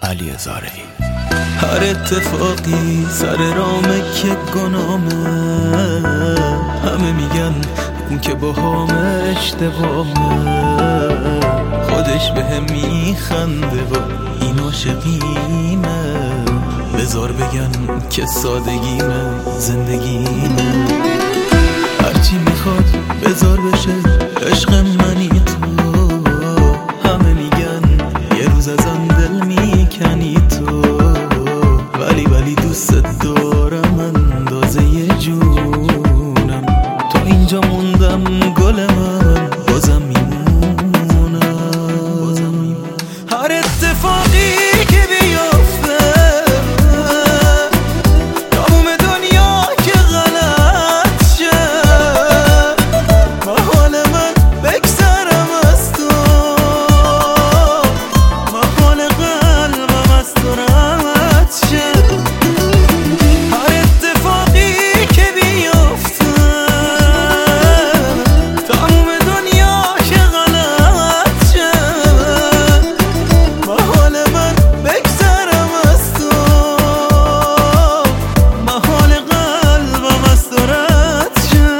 علی زارعی. هر اتفاقی سر رامه که گنامه، همه میگن اون که با همه اشتباهه، خودش به هم میخنده و این عاشقیمه، بذار بگن که سادگیمه زندگیمه. هرچی میخواد بذار بشه عشق منی تو، همه میگن یه روز ازم دل میکنی تو، ولی دوست دارم اندازه جونم، تو اینجا موندم گل من بازم میمونم. هر اتفاقی که بیفته تموم دنیا که غلط شه، محال من بگذرم از تو، محال قلبم از تو رد شه. هر اتفاقی که بیفته تموم دنیا که غلط شه، محال من بگذرم از تو، محال قلبم از تو رد شه.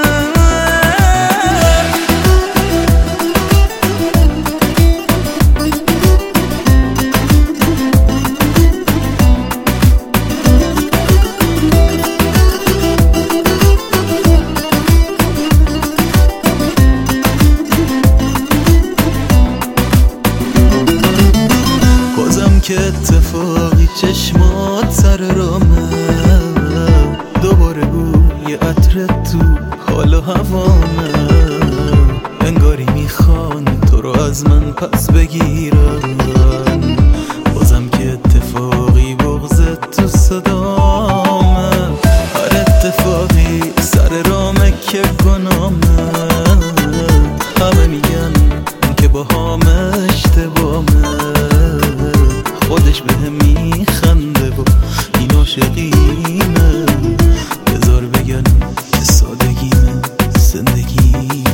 بازم که اتفاقی چشمات سر رامه، دوباره بوی عطر تو حال و هوامه، انگاری میخوان تو رو از من پس بگیرن. بازم که اتفاقی بغضت تو صدامه، هر اتفاقی سر رامه که گنامه، همه میگن که با همه اشتباهه، خودش به هم میخنده و این عاشقیمه، بذار بگن که سادگیمه زندگیمه.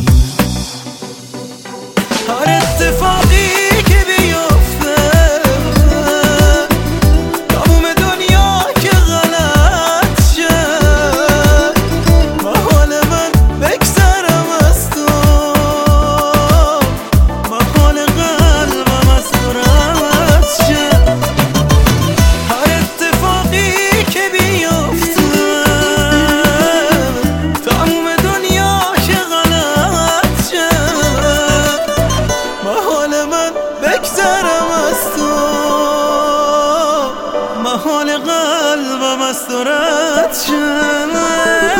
هر اتفاقی که بیفته تموم دنیا که غلط شه، محال من بگذرم از تو، محال قلبم از تو رد شه. هر اتفاقی که بیفته تموم دنیا که غلط شه، محال من بگذرم از تو، محال قلبم از تو رد شه.